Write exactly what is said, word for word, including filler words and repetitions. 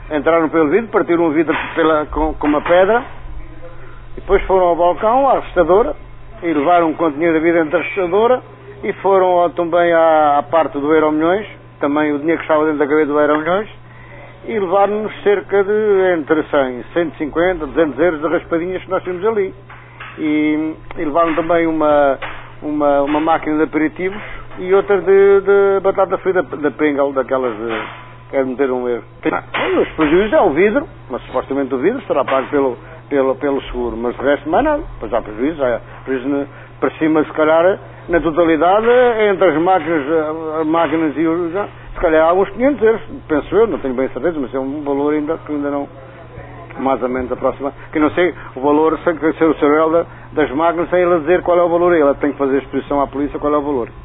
entraram pelo vidro, partiram o vidro pela, com, com uma pedra, e depois foram ao balcão, à restadora, e levaram quanto dinheiro havia dentro da restadora, e foram ao, também à, à parte do Euro Milhões, também o dinheiro que estava dentro da cabeça do Euro Milhões, e levaram-nos cerca de entre cem, cento e cinquenta, duzentos euros de raspadinhas que nós tínhamos ali. E, e levaram também uma, uma, uma máquina de aperitivos e outra de, de batata frita da Pringle, daquelas de... quero meter um erro. Os prejuízos é o vidro, mas supostamente o vidro estará pago pelo, pelo, pelo seguro, mas de resto mais nada. Pois há prejuízos, há prejuízo para cima, se calhar, na totalidade, entre as máquinas, as máquinas e os... se calhar há uns quinhentos euros, penso eu, não tenho bem certeza, mas é um valor ainda que ainda não... mais ou menos aproximado, que não sei o valor, sei que ser o senhor das máquinas, sem ele dizer qual é o valor, ele tem que fazer a exposição à polícia qual é o valor.